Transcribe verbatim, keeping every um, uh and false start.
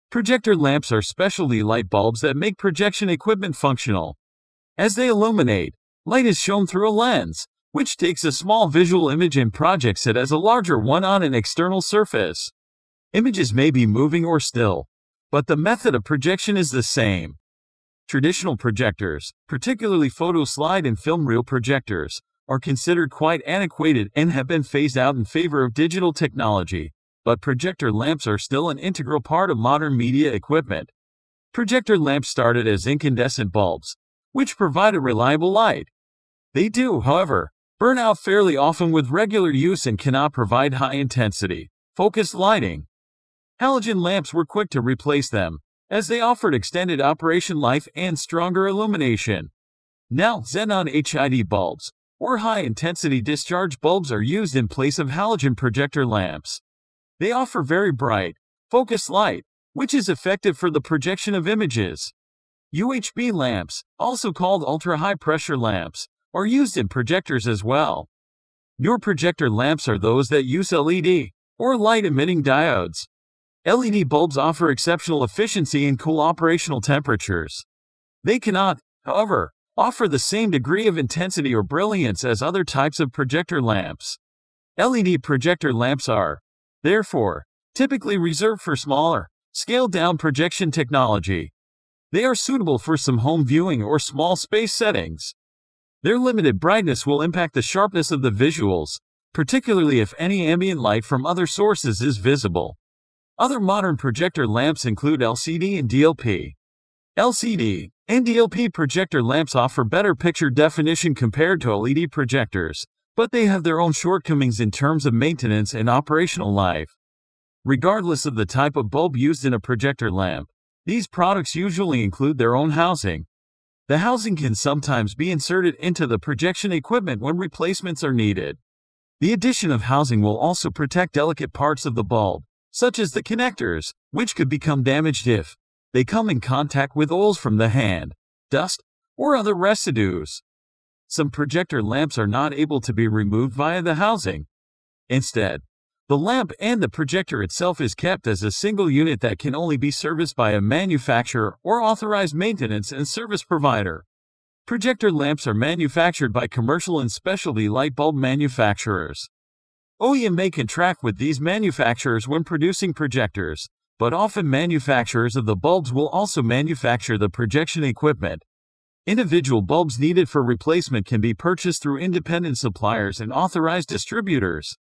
Projector lamps are specialty light bulbs that make projection equipment functional. As they illuminate, light is shown through a lens, which takes a small visual image and projects it as a larger one on an external surface. Images may be moving or still, but the method of projection is the same. Traditional projectors, particularly photo slide and film reel projectors, are considered quite antiquated and have been phased out in favor of digital technology, but projector lamps are still an integral part of modern media equipment. Projector lamps started as incandescent bulbs, which provide a reliable light. They do, however, burn out fairly often with regular use and cannot provide high-intensity, focused lighting. Halogen lamps were quick to replace them, as they offered extended operation life and stronger illumination. Now, xenon H I D bulbs, or high-intensity discharge bulbs, are used in place of halogen projector lamps. They offer very bright, focused light, which is effective for the projection of images. U H B lamps, also called ultra-high-pressure lamps, are used in projectors as well. Newer projector lamps are those that use L E D, or light-emitting diodes. L E D bulbs offer exceptional efficiency in cool operational temperatures. They cannot, however, offer the same degree of intensity or brilliance as other types of projector lamps. L E D projector lamps are, therefore, typically reserved for smaller, scaled-down projection technology. They are suitable for some home viewing or small space settings. Their limited brightness will impact the sharpness of the visuals, particularly if any ambient light from other sources is visible. Other modern projector lamps include L C D and D L P. L C D and D L P projector lamps offer better picture definition compared to L E D projectors, but they have their own shortcomings in terms of maintenance and operational life. Regardless of the type of bulb used in a projector lamp, these products usually include their own housing. The housing can sometimes be inserted into the projection equipment when replacements are needed. The addition of housing will also protect delicate parts of the bulb, such as the connectors, which could become damaged if they come in contact with oils from the hand, dust, or other residues. Some projector lamps are not able to be removed via the housing. Instead, the lamp and the projector itself is kept as a single unit that can only be serviced by a manufacturer or authorized maintenance and service provider. Projector lamps are manufactured by commercial and specialty light bulb manufacturers. O E M may contract with these manufacturers when producing projectors, but often manufacturers of the bulbs will also manufacture the projection equipment. Individual bulbs needed for replacement can be purchased through independent suppliers and authorized distributors.